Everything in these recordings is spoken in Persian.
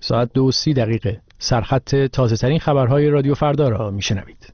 ساعت 2:30 سرخط تازه‌ترین خبرهای رادیو فردا را میشنوید.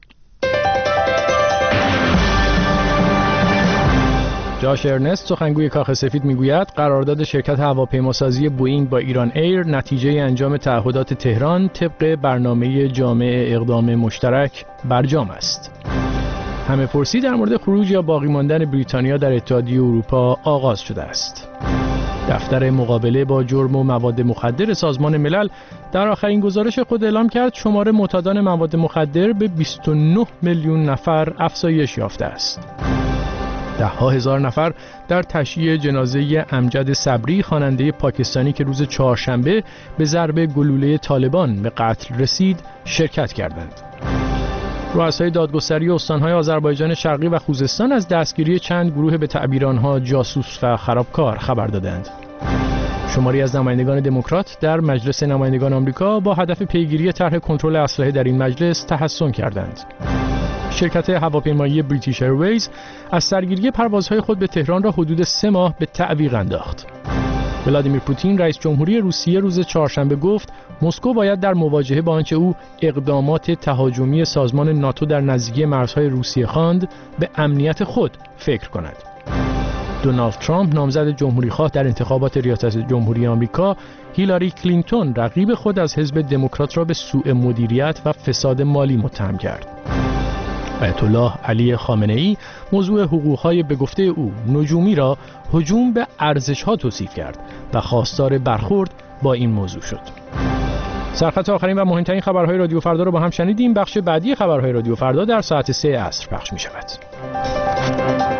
جاش ارنست سخنگوی کاخ سفید میگوید قرارداد شرکت هواپیماسازی بوئینگ با ایران ایر نتیجه انجام تعهدات تهران طبق برنامه جامع اقدام مشترک برجام است. همه پرسی در مورد خروج یا باقی ماندن بریتانیا در اتحادیه اروپا آغاز شده است. دفتر مقابله با جرم و مواد مخدر سازمان ملل در آخرین گزارش خود اعلام کرد شمار معتادان مواد مخدر به 29 میلیون نفر افزایش یافته است. ده‌ها هزار نفر در تشییع جنازه امجد صبری خواننده پاکستانی که روز چهارشنبه به ضرب گلوله طالبان به قتل رسید شرکت کردند. رؤسای دادگستری استان‌های آذربایجان شرقی و خوزستان از دستگیری چند گروه به تعبیر آنها جاسوس و خرابکار خبر دادند. شماری از نمایندگان دموکرات در مجلس نمایندگان آمریکا با هدف پیگیری طرح کنترل اسلحه در این مجلس تحسن کردند. شرکت هواپیمایی بریتیش ایرویز از سرگیری پروازهای خود به تهران را حدود 3 ماه به تعویق انداخت. ولادیمیر پوتین رئیس جمهوری روسیه روز چهارشنبه گفت مسکو باید در مواجهه با آنچه او اقدامات تهاجمی سازمان ناتو در نزدیکی مرزهای روسیه خواند به امنیت خود فکر کند. دونالد ترامپ نامزد جمهوری‌خواه در انتخابات ریاست جمهوری آمریکا هیلاری کلینتون رقیب خود از حزب دموکرات را به سوء مدیریت و فساد مالی متهم کرد. آیت الله علی خامنه‌ای موضوع حقوق‌های به گفته او نجومی را هجوم به ارزش‌ها توصیف کرد و خواستار برخورد با این موضوع شد. سرخط آخرین و مهمترین خبرهای رادیو فردا را با هم شنیدیم. بخش بعدی خبرهای رادیو فردا در ساعت 3 عصر پخش می‌شود.